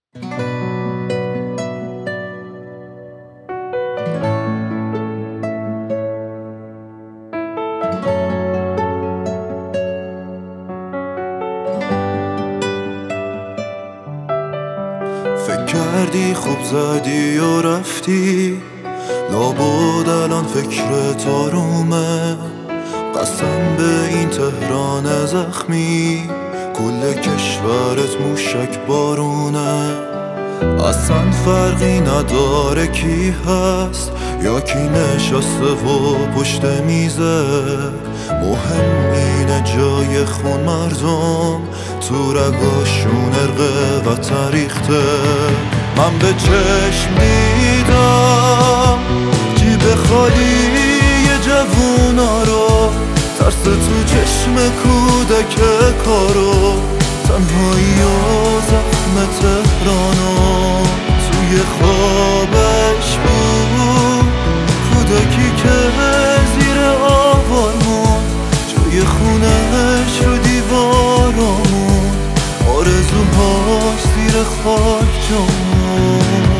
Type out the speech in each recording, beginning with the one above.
فکر کردی خوب زدی و رفتی، لابد الان فکرت آرومه. قسم به این تهران زخمی، کل کشورت موشک بارونه. اصلا فرقی نداره کی هست یا کی نشسته و پشت میزه، مهم اینه جای خون مردم تو رگاشون ارقه و تاریخته. من به چشم دیدم جیب خالی جوونا رو، ترس تو چشم کودک کارو، تنهایی و زخم تهرانو. توی خوابش بود کودکی که زیر آوار موند، جای خونش رو دیوارامون، آرزوهاش زیر خاک جامون.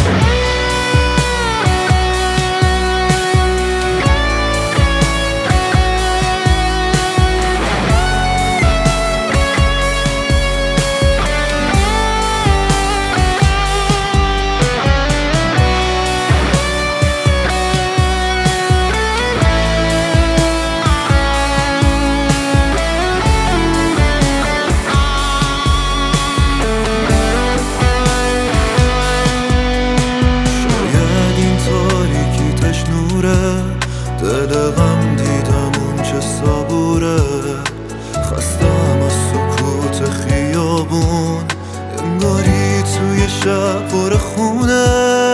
دل غم دیدم اون چه صبوره، خستم از سکوت خیابون، انگاری توی شب پر خونه.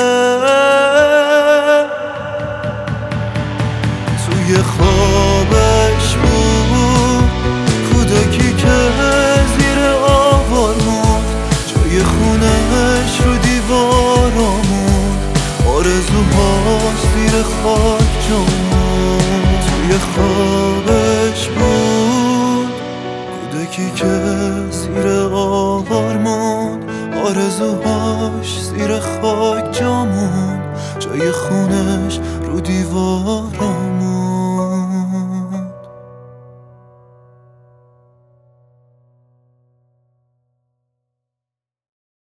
توی خوابش بود کودکی که زیر آوار موند، جای خونش رو دیوارامون، آرزوهاش زیر خاک جامون. توی خوابش بود کودکی که زیر آوار موند، آرزوهاش زیر خاک جامون، جای خونش رو دیوار